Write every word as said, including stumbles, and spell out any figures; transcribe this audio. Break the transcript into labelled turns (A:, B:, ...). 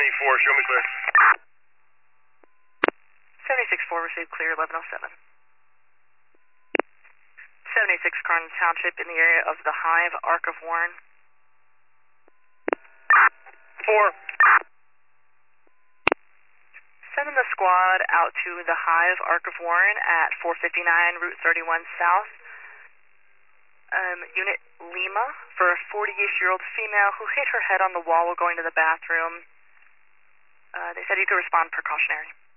A: four, show me clear.
B: seventy-six four, received clear, eleven oh seven. seventy-six Kearns Township in the area of the Hive, Arc of Warren.
A: Four.
B: Sending the squad out to the Hive, Arc of Warren at four fifty-nine Route thirty-one South. Um, Unit Lima for a forty-ish-year-old female who hit her head on the wall while going to the bathroom. Uh, they said you could respond precautionary.